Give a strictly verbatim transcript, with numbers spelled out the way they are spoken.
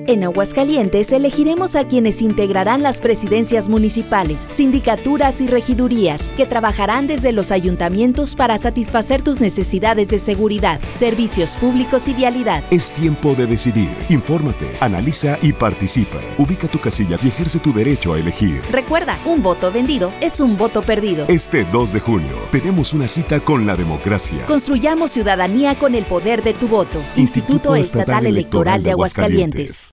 En Aguascalientes elegiremos a quienes integrarán las presidencias municipales, sindicaturas y regidurías, que trabajarán desde los ayuntamientos para satisfacer tus necesidades de seguridad, servicios públicos y vialidad. Es tiempo de decidir. Infórmate, analiza y participa. Ubica tu casilla y ejerce tu derecho a elegir. Recuerda, un voto vendido es un voto perdido. Este dos de junio tenemos una cita con la democracia. Construyamos ciudadanía con el poder de tu voto. Instituto, Instituto Estatal, Estatal Electoral de Aguascalientes.